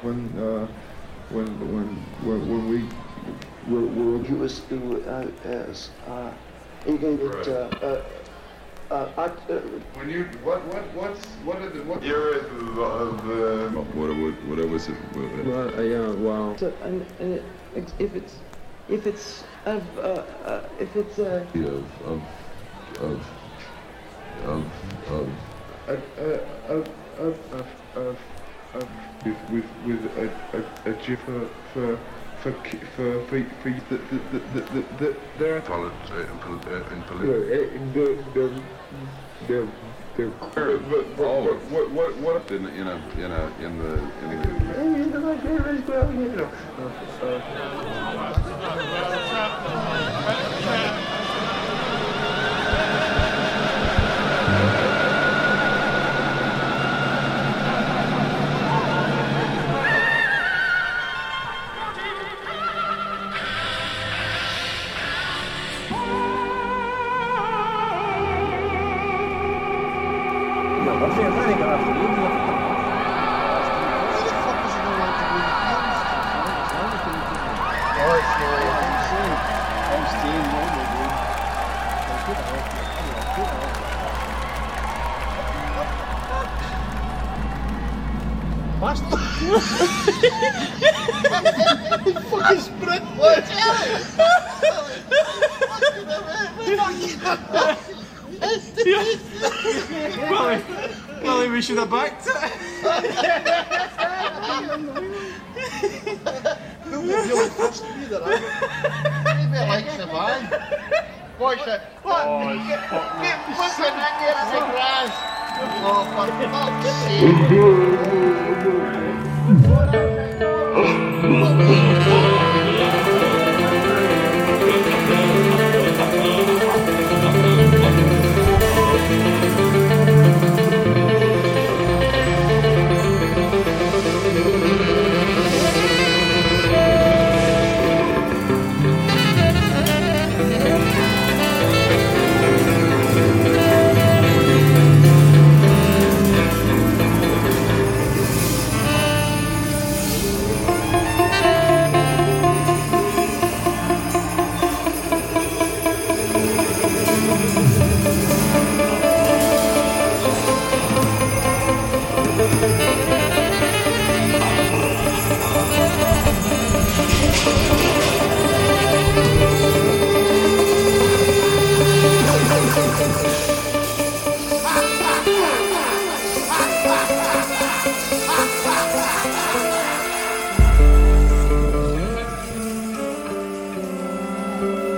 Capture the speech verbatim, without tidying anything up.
when uh, when when when, when we were, were he was uh, as uh, engaged. Right. Uh, uh, uh, at, uh, when you what what what's what are the what Year is of the What what what was it? Well, uh, yeah, well. so, and, and it, if it's if it's of uh, uh, if it's uh, Of of of of of uh, uh, of of of of of with with with a a, a G for for for ki- for for for the the the the the, the there are polit uh, in, pol- uh, in the political. the the the the but Oh. what what what what in in a in a in the in the Well, well, we should have backed it. Who will really trust me that I maybe I like the man. Watch it. What? Get, get fucking in there in the grass. Oh, for fuck's sake. Thank you.